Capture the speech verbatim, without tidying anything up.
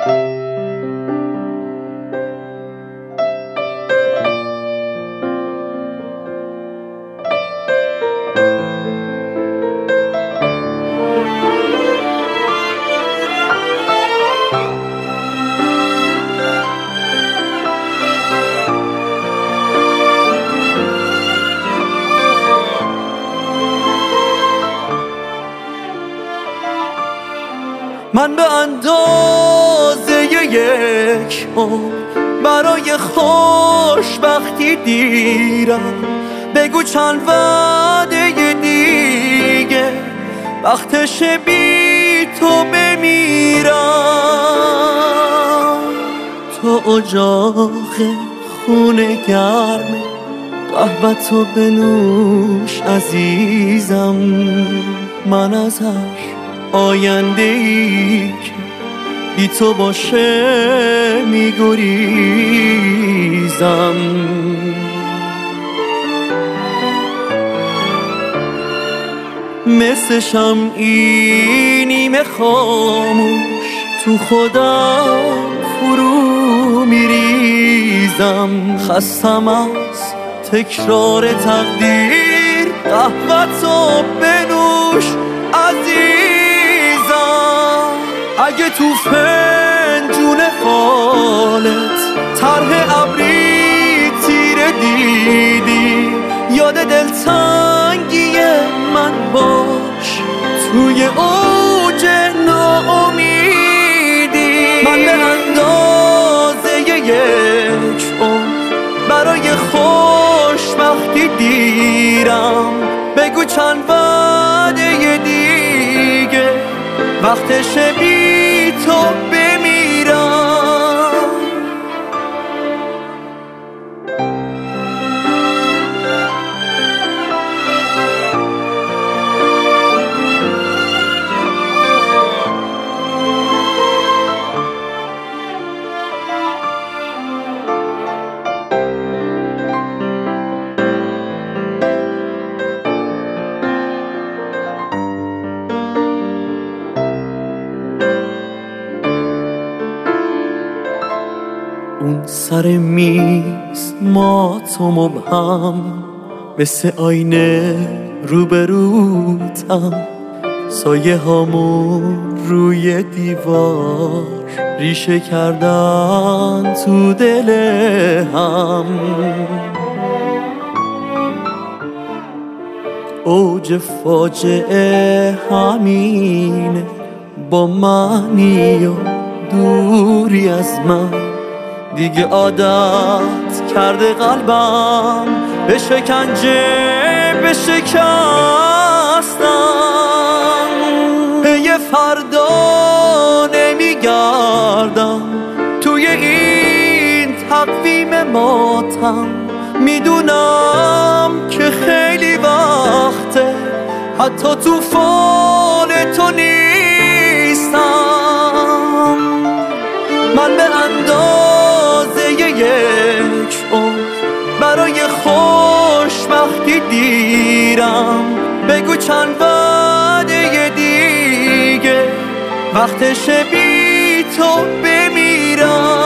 من به اندازه یک عمر برای خوشبختی دیرم. بگو چند وعده دیگه وقتش بی تو بمیرم. تو اجاق خونه گرمه قهوه‌تو بنوش عزیزم. من ازش آینده ای که بی تو باشه میگریزم. مثل شمعی نیمه خاموش تو خودم فرو میریزم. خستم از تکرار تقدیر قهوه‌تو بنوش عزیزم. اگه تو فنجون فالت طرح ابری تیره دیدی یاد دلتنگی من باش توی اوج ناامیدی. من به اندازه یک عمر برای خوشبختی دیرم. بگو چند وعده دیگه وقتش بی تو بمیرم. اون سر میز ما تو مبهم مثل آینه روبروتم. سایه هامون روی دیوار ریشه کردن تو دل هم. اوج فاجعه همینه با معنی و دوری از من. دیگه عادت کرده قلبم به شکنجه به شکستن. پی فردا نمیگردم توی این تقویم ماتم. میدونم که خیلی وقته حتی تو فال تو نیستم. من به اندازه یک عمر برای خوشبختی دیرم. بگو چند وعده دیگه وقتش بی تو بمیرم.